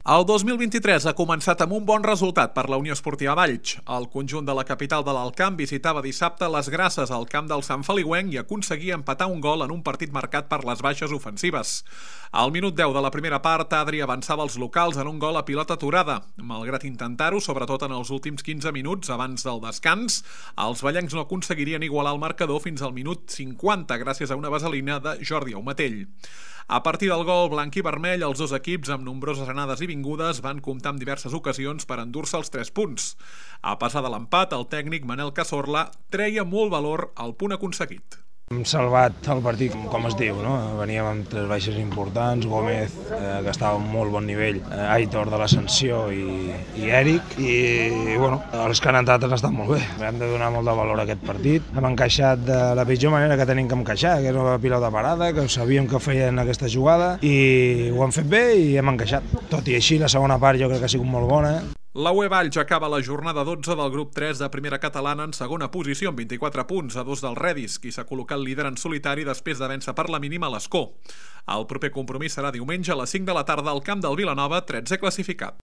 El 2023 ha començat amb un bon resultat per la Unió Esportiva Valls. El conjunt de la capital de l'Alt Camp visitava dissabte les Grasses al camp del Sant Feliuenc i aconseguia empatar un gol en un partit marcat per les baixes ofensives. Al minut 10 de la primera part, Adri avançava els locals en un gol a pilota aturada. Malgrat intentar-ho, sobretot en els últims 15 minuts abans del descans, els vallencs no aconseguirien igualar el marcador fins al minut 50 gràcies a una vaselina de Jordi Aumatell. A partir del gol blanc i vermell, els dos equips, amb nombroses anades i vingudes, van comptar amb diverses ocasions per endur-se els 3 punts. A pesar de l'empat, el tècnic Manel Cazorla treia molt valor al punt aconseguit. Hem salvat el partit, com es diu, no? Veníem amb 3 baixes importants, Gómez, que estava a un molt bon nivell, Aitor de l'Ascensió i Eric, i bueno, els que han entrat han estat molt bé. Hem de donar molt de valor a aquest partit. Hem encaixat de la pitjor manera que tenim que encaixar, que és una pilota parada, que sabíem que feien aquesta jugada, i ho hem fet bé i hem encaixat. Tot i així, la segona part jo crec que ha sigut molt bona. La UE Valls acaba la jornada 12 del grup 3 de primera catalana en segona posició amb 24 punts a 2 del Redis, qui s'ha col·locat líder en solitari després de vèncer per la mínima l'Escó. El proper compromís serà diumenge a les 5 de la tarda al camp del Vilanova, 13è classificat.